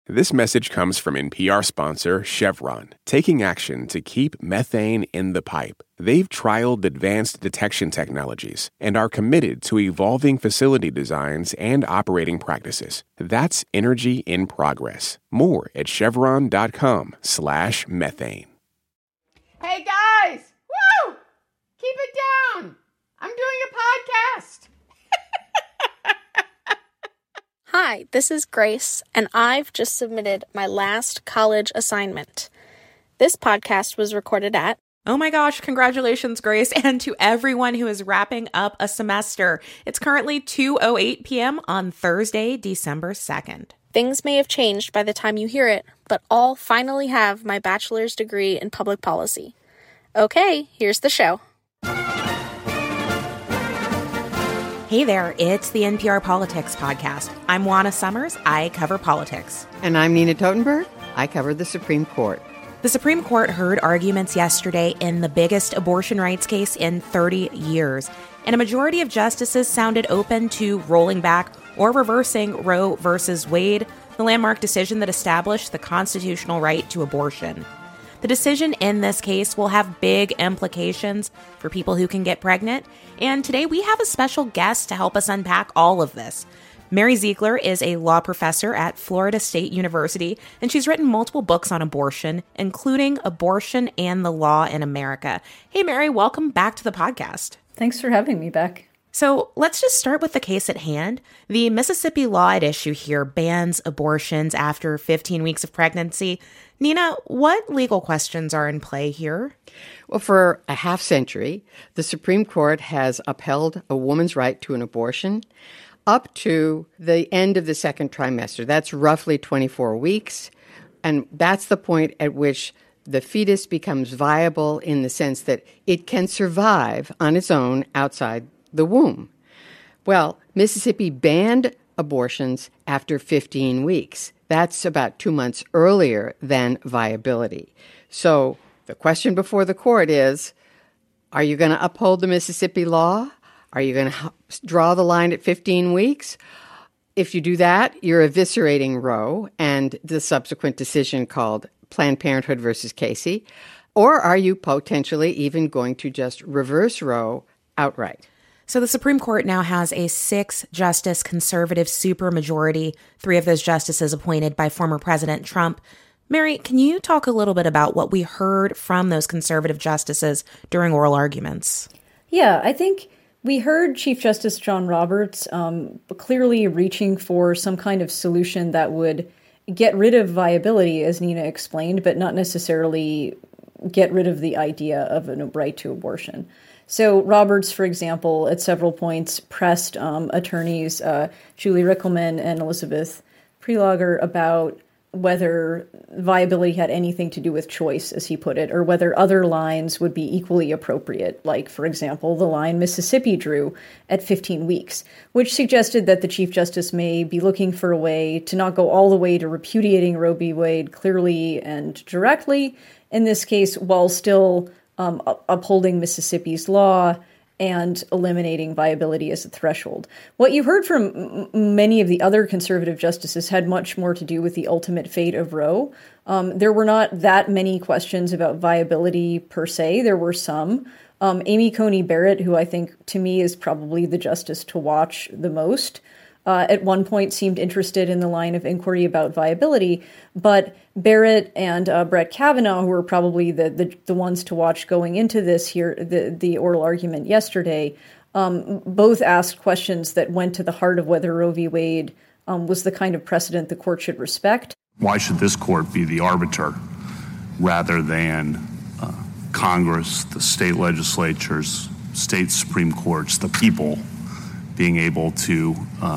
This message comes from NPR sponsor Chevron, taking action to keep methane in the pipe. They've trialed advanced detection technologies and are committed to evolving facility designs and operating practices. That's energy in progress. More at chevron.com/methane. Hey guys! Woo! Keep it down! I'm doing a podcast. Hi, this is Grace, and I've just submitted my last college assignment. This podcast was recorded at... Oh my gosh, congratulations, Grace, and to everyone who is wrapping up a semester. It's currently 2:08 p.m. on Thursday, December 2nd. Things may have changed by the time you hear it, but I'll finally have my bachelor's degree in public policy. Okay, here's the show. Hey there, it's the NPR Politics Podcast. I'm Juana Summers. I cover politics. And I'm Nina Totenberg. I cover the Supreme Court. The Supreme Court heard arguments yesterday in the biggest abortion rights case in 30 years, and a majority of justices sounded open to rolling back or reversing Roe versus Wade, the landmark decision that established the constitutional right to abortion. The decision in this case will have big implications for people who can get pregnant, and today we have a special guest to help us unpack all of this. Mary Ziegler is a law professor at Florida State University, and she's written multiple books on abortion, including Abortion and the Law in America. Hey, Mary, welcome back to the podcast. Thanks for having me back. So let's just start with the case at hand. The Mississippi law at issue here bans abortions after 15 weeks of pregnancy. Nina, what legal questions are in play here? Well, for a half century, the Supreme Court has upheld a woman's right to an abortion up to the end of the second trimester. That's roughly 24 weeks. And that's the point at which the fetus becomes viable in the sense that it can survive on its own outside the womb. Well, Mississippi banned abortions after 15 weeks. That's about 2 months earlier than viability. So the question before the court is, are you going to uphold the Mississippi law? Are you going to draw the line at 15 weeks? If you do that, you're eviscerating Roe and the subsequent decision called Planned Parenthood versus Casey. Or are you potentially even going to just reverse Roe outright? So the Supreme Court now has a 6-justice conservative supermajority, 3 of those justices appointed by former President Trump. Mary, can you talk a little bit about what we heard from those conservative justices during oral arguments? Yeah, I think we heard Chief Justice John Roberts clearly reaching for some kind of solution that would get rid of viability, as Nina explained, but not necessarily get rid of the idea of a right to abortion. So Roberts, for example, at several points pressed attorneys Julie Rickleman and Elizabeth Prelogger about whether viability had anything to do with choice, as he put it, or whether other lines would be equally appropriate, like, for example, the line Mississippi drew at 15 weeks, which suggested that the Chief Justice may be looking for a way to not go all the way to repudiating Roe v. Wade clearly and directly in this case, while still upholding Mississippi's law and eliminating viability as a threshold. What you heard from many of the other conservative justices had much more to do with the ultimate fate of Roe. There were not that many questions about viability per se. There were some. Amy Coney Barrett, who I think to me is probably the justice to watch the most, at one point seemed interested in the line of inquiry about viability, but Barrett and Brett Kavanaugh, who were probably the ones to watch going into this here, the oral argument yesterday, both asked questions that went to the heart of whether Roe v. Wade was the kind of precedent the court should respect. Why should this court be the arbiter rather than Congress, the state legislatures, state Supreme Courts, the people being able to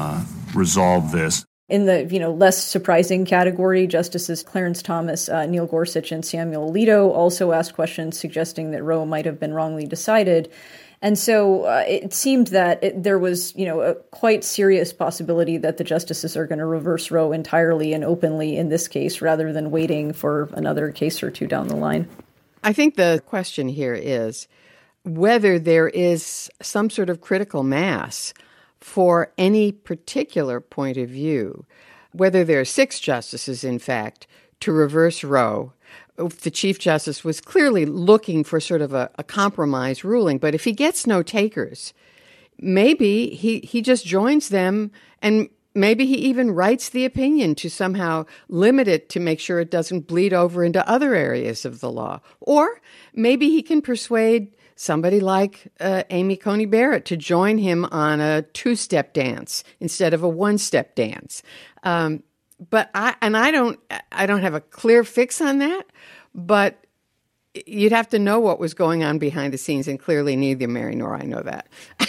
resolve this? In the less surprising category, Justices Clarence Thomas, Neil Gorsuch, and Samuel Alito also asked questions suggesting that Roe might have been wrongly decided. And so it seemed that there was, a quite serious possibility that the justices are going to reverse Roe entirely and openly in this case, rather than waiting for another case or two down the line. I think the question here is whether there is some sort of critical mass for any particular point of view. whether there are 6 justices, in fact, to reverse Roe. The Chief Justice was clearly looking for sort of a compromise ruling, but if he gets no takers, maybe he just joins them, and maybe he even writes the opinion to somehow limit it to make sure it doesn't bleed over into other areas of the law. Or maybe he can persuade somebody like Amy Coney Barrett to join him on a 2-step dance instead of a 1-step dance. But I don't have a clear fix on that, but you'd have to know what was going on behind the scenes, and clearly neither Mary nor I know that.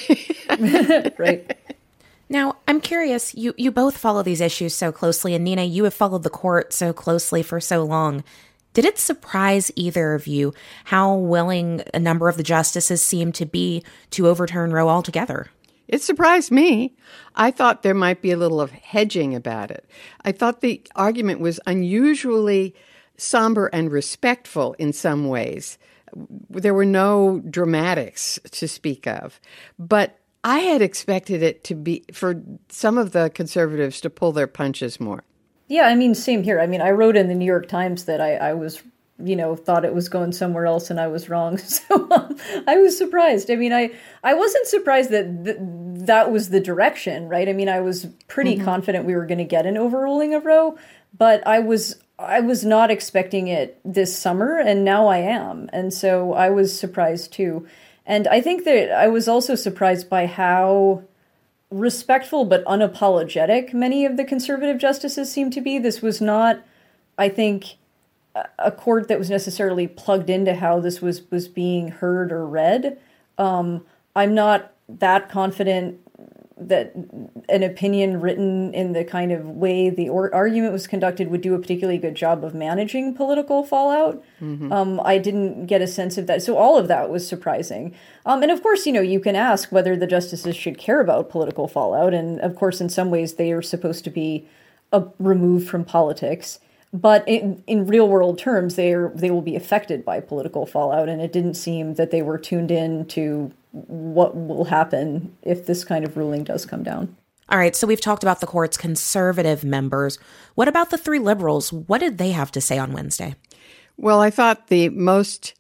Right. Now, I'm curious, you both follow these issues so closely, and Nina, you have followed the court so closely for so long. Did it surprise either of you how willing a number of the justices seemed to be to overturn Roe altogether? It surprised me. I thought there might be a little of hedging about it. I thought the argument was unusually somber and respectful in some ways. There were no dramatics to speak of. But I had expected it to be, for some of the conservatives to pull their punches more. Yeah, I mean, same here. I mean, I wrote in the New York Times that I was, thought it was going somewhere else and I was wrong. So I was surprised. I mean, I wasn't surprised that that was the direction, right? I mean, I was pretty confident we were going to get an overruling of Roe, but I was not expecting it this summer, and now I am. And so I was surprised too. And I think that I was also surprised by how respectful but unapologetic many of the conservative justices seemed to be. This was not, I think, a court that was necessarily plugged into how this was being heard or read. I'm not that confident that an opinion written in the kind of way the argument was conducted would do a particularly good job of managing political fallout. I didn't get a sense of that. So all of that was surprising. And of course, you can ask whether the justices should care about political fallout. And of course, in some ways, they are supposed to be removed from politics. But in real world terms, they will be affected by political fallout. And it didn't seem that they were tuned in to what will happen if this kind of ruling does come down. All right, so we've talked about the court's conservative members. What about the 3 liberals? What did they have to say on Wednesday? Well, I thought the most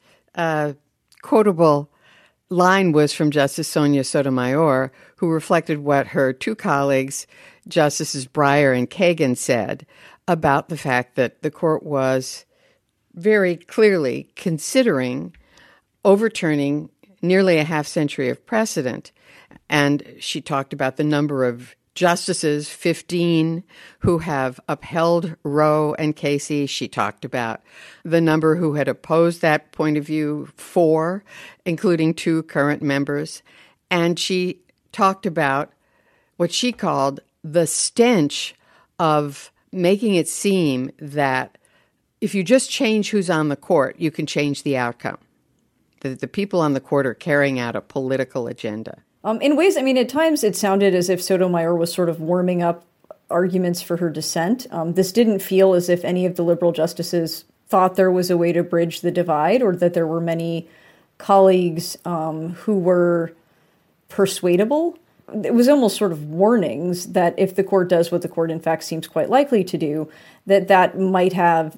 quotable line was from Justice Sonia Sotomayor, who reflected what her 2 colleagues, Justices Breyer and Kagan, said about the fact that the court was very clearly considering overturning nearly a half century of precedent. And she talked about the number of justices, 15, who have upheld Roe and Casey. She talked about the number who had opposed that point of view, 4, including 2 current members. And she talked about what she called the stench of making it seem that if you just change who's on the court, you can change the outcome. That the people on the court are carrying out a political agenda. In ways, I mean, at times it sounded as if Sotomayor was sort of warming up arguments for her dissent. This didn't feel as if any of the liberal justices thought there was a way to bridge the divide, or that there were many colleagues who were persuadable. It was almost sort of warnings that if the court does what the court in fact seems quite likely to do, that might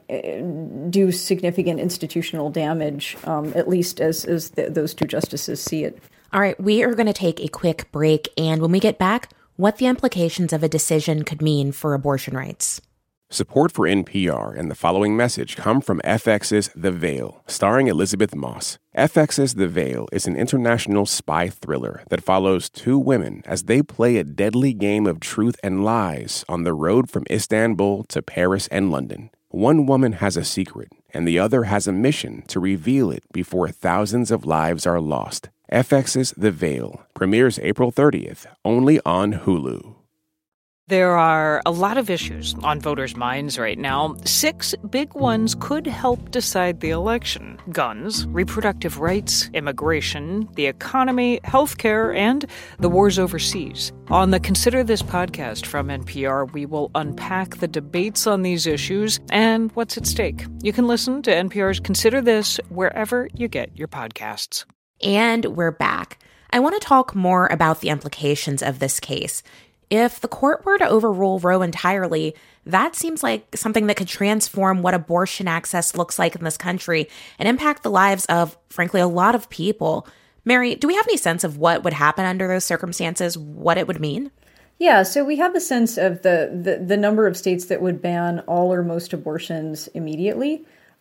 do significant institutional damage, at least as those 2 justices see it. All right, we are going to take a quick break, and when we get back, what the implications of a decision could mean for abortion rights. Support for NPR and the following message come from FX's The Veil, starring Elizabeth Moss. FX's The Veil is an international spy thriller that follows 2 women as they play a deadly game of truth and lies on the road from Istanbul to Paris and London. One woman has a secret, and the other has a mission to reveal it before thousands of lives are lost. FX's The Veil premieres April 30th, only on Hulu. There are a lot of issues on voters' minds right now. 6 big ones could help decide the election: guns, reproductive rights, immigration, the economy, healthcare, and the wars overseas. On the Consider This podcast from NPR, we will unpack the debates on these issues and what's at stake. You can listen to NPR's Consider This wherever you get your podcasts. And we're back. I want to talk more about the implications of this case. If the court were to overrule Roe entirely, that seems like something that could transform what abortion access looks like in this country and impact the lives of, frankly, a lot of people. Mary, do we have any sense of what would happen under those circumstances, what it would mean? Yeah, so we have a sense of the number of states that would ban all or most abortions immediately.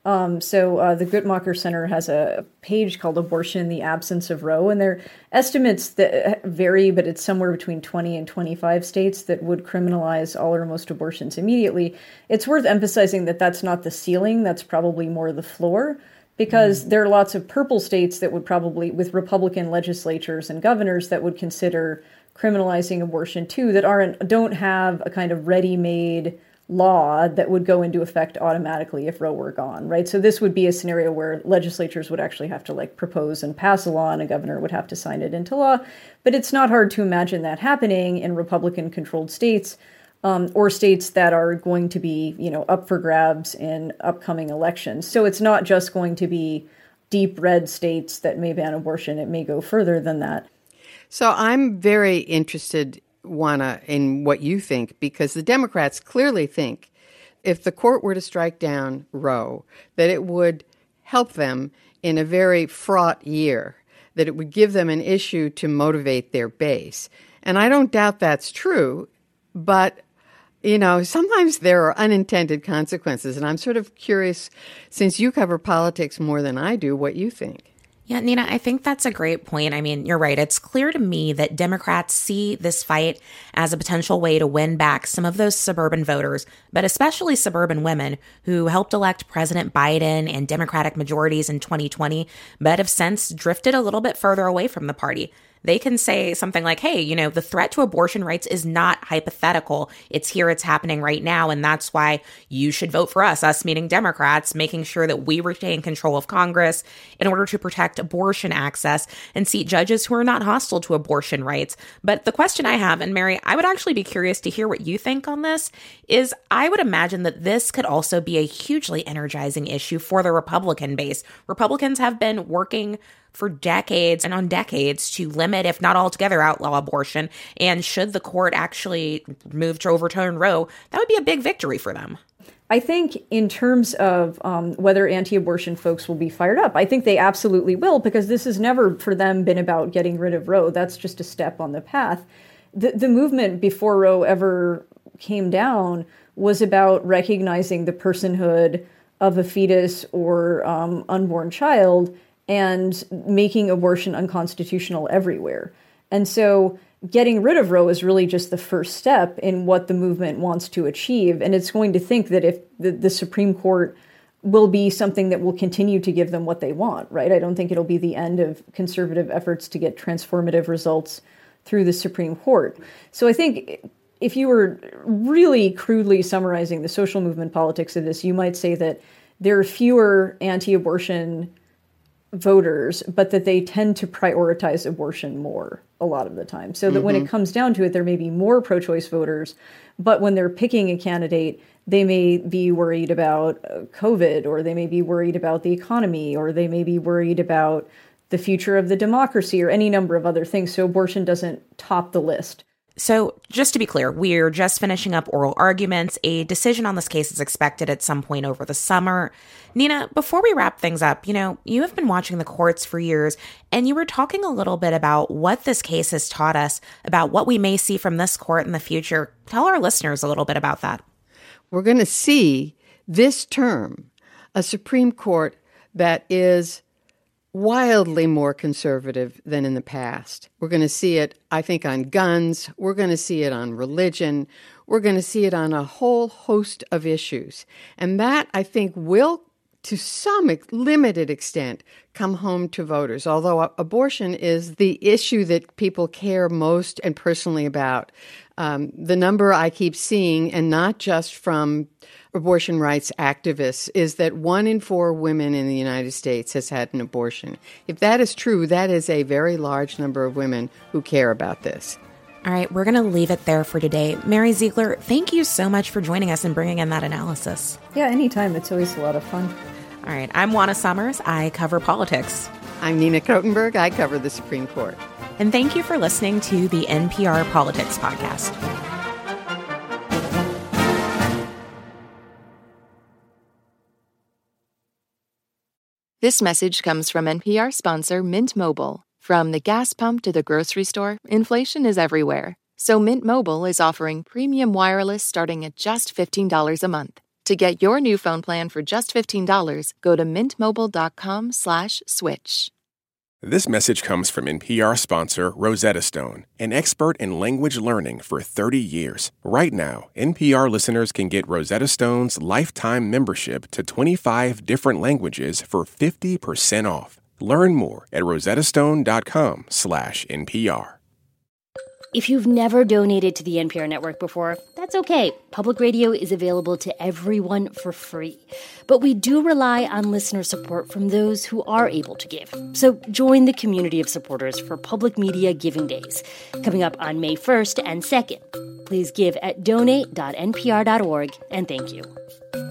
The Guttmacher Center has a page called Abortion in the Absence of Roe, and their estimates that vary, but it's somewhere between 20 and 25 states that would criminalize all or most abortions immediately. It's worth emphasizing that that's not the ceiling, that's probably more the floor, because there are lots of purple states that would probably, with Republican legislatures and governors, that would consider criminalizing abortion too, that don't have a kind of ready-made law that would go into effect automatically if Roe were gone, right? So this would be a scenario where legislatures would actually have to propose and pass a law, and a governor would have to sign it into law. But it's not hard to imagine that happening in Republican-controlled states, or states that are going to be, up for grabs in upcoming elections. So it's not just going to be deep red states that may ban abortion. It may go further than that. So I'm very interested, Juana, in what you think, because the Democrats clearly think if the court were to strike down Roe, that it would help them in a very fraught year, that it would give them an issue to motivate their base. And I don't doubt that's true, but sometimes there are unintended consequences. And I'm sort of curious, since you cover politics more than I do, what you think. Yeah, Nina, I think that's a great point. I mean, you're right. It's clear to me that Democrats see this fight as a potential way to win back some of those suburban voters, but especially suburban women who helped elect President Biden and Democratic majorities in 2020, but have since drifted a little bit further away from the party. They can say something like, hey, the threat to abortion rights is not hypothetical. It's here, it's happening right now. And that's why you should vote for us meaning Democrats, making sure that we retain control of Congress in order to protect abortion access and seat judges who are not hostile to abortion rights. But the question I have, and Mary, I would actually be curious to hear what you think on this, is I would imagine that this could also be a hugely energizing issue for the Republican base. Republicans have been working for decades and on decades to limit, if not altogether outlaw abortion. And should the court actually move to overturn Roe, that would be a big victory for them. I think in terms of whether anti-abortion folks will be fired up, I think they absolutely will, because this has never for them been about getting rid of Roe. That's just a step on the path. The movement before Roe ever came down was about recognizing the personhood of a fetus or unborn child and making abortion unconstitutional everywhere. And so getting rid of Roe is really just the first step in what the movement wants to achieve. And it's going to think that if the Supreme Court will be something that will continue to give them what they want, right? I don't think it'll be the end of conservative efforts to get transformative results through the Supreme Court. So I think if you were really crudely summarizing the social movement politics of this, you might say that there are fewer anti-abortion voters, but that they tend to prioritize abortion more a lot of the time. So that when it comes down to it, there may be more pro-choice voters, but when they're picking a candidate, they may be worried about COVID, or they may be worried about the economy, or they may be worried about the future of the democracy, or any number of other things. So abortion doesn't top the list. So just to be clear, we're just finishing up oral arguments. A decision on this case is expected at some point over the summer. Nina, before we wrap things up, you have been watching the courts for years, and you were talking a little bit about what this case has taught us about what we may see from this court in the future. Tell our listeners a little bit about that. We're going to see this term a Supreme Court that is wildly more conservative than in the past. We're going to see it, I think, on guns. We're going to see it on religion. We're going to see it on a whole host of issues. And that, I think, will, to some limited extent, come home to voters. Although abortion is the issue that people care most and personally about. The number I keep seeing, and not just from abortion rights activists, is that 1 in 4 women in the United States has had an abortion. If that is true, that is a very large number of women who care about this. All right, we're going to leave it there for today. Mary Ziegler, thank you so much for joining us and bringing in that analysis. Yeah, anytime. It's always a lot of fun. All right, I'm Juana Summers. I cover politics. I'm Nina Kotenberg. I cover the Supreme Court. And thank you for listening to the NPR Politics Podcast. This message comes from NPR sponsor Mint Mobile. From the gas pump to the grocery store, inflation is everywhere. So Mint Mobile is offering premium wireless starting at just $15 a month. To get your new phone plan for just $15, go to mintmobile.com/switch. This message comes from NPR sponsor Rosetta Stone, an expert in language learning for 30 years. Right now, NPR listeners can get Rosetta Stone's lifetime membership to 25 different languages for 50% off. Learn more at rosettastone.com/NPR. If you've never donated to the NPR network before, that's okay. Public radio is available to everyone for free. But we do rely on listener support from those who are able to give. So join the community of supporters for Public Media Giving Days, coming up on May 1st and 2nd. Please give at donate.npr.org, and thank you.